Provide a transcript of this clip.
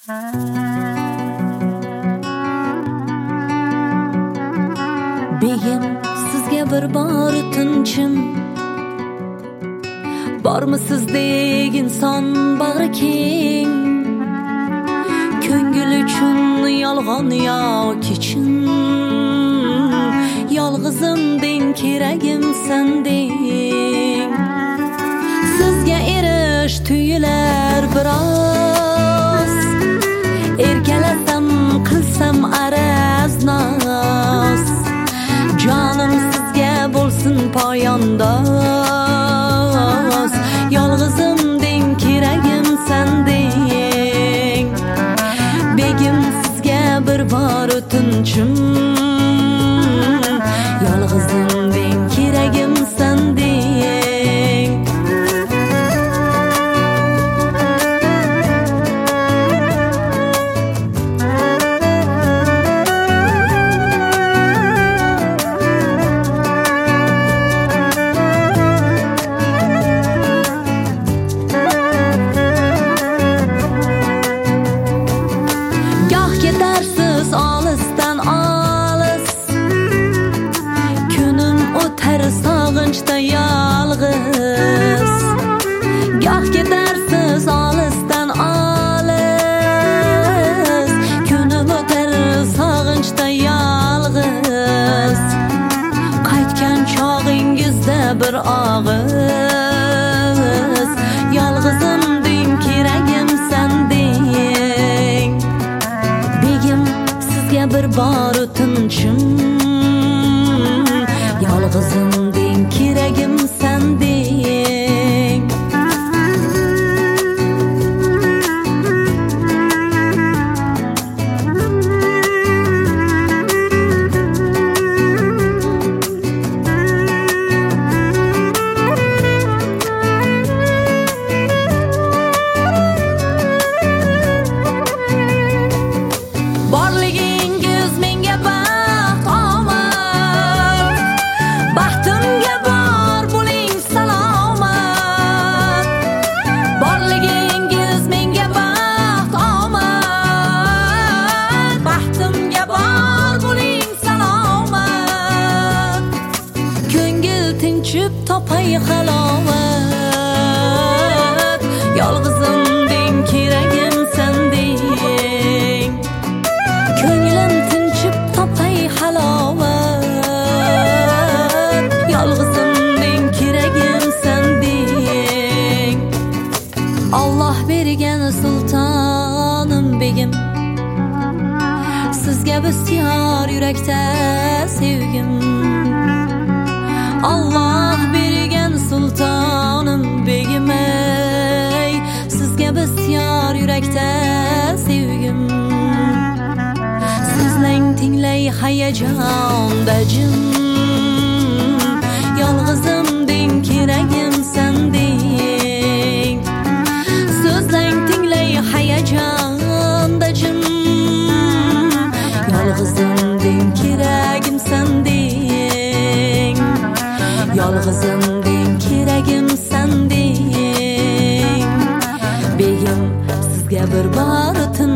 Begim, sizga bir bor tinchim bormi sizdek inson bag'ri keng, ko'ngil uchun yolg'on yoki chin, yolg'izim deng keragim sending. Sizga erish tuyular biroz, erkalasam qilsam araz noz, jonim sizga bo'lsin poyandoz, yolg'izim deng keragim sending. Begim, sizga bir bor o'tinchim, yolg'izim deng keragim sending. Ketarsiz olisdan olis, kunim o'tar sog'inchda yolg'iz. Goh ketarsiz olisdan olis, kunim o'tar sog'inchda yolg'iz. Qaytgan chog'ingizda bir og'iz, yolg'izim deng keragim sending. Begim, sizga bir bor o'tinchim, yolg'izim deng keragim sending. Borligingiz menga baxt omad, baxtimga bor bo'ling salomat. Borligingiz menga baxt omad, baxtimga bor bo'ling salomat. Ko'ngil tinchib topay halovat, yolg'izim deng keragim sending. Ko'nglim tinchib topay halovat, yolg'izim deng keragim sending. Alloh bergan sultonim begim, sizga bisyor yurakda sevgim. Alloh bergan sultonim begim, ey, sizga bisyor yurakda sevgim. Sizlang tinglay hayajonda jim, yolg'izim deng keragim sending. Sizlang tinglay hayajonda jim, yolg'izim deng keragim sending. Yolg'izim deng keragim sending. Begim, sizga bir bor